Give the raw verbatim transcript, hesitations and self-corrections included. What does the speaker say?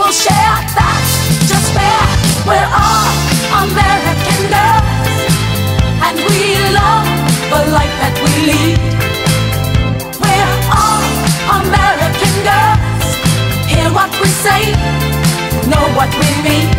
will share. That's just fair. We're all American girls, and we love the life that we lead. We're all American girls. Hear what we say, know what we mean.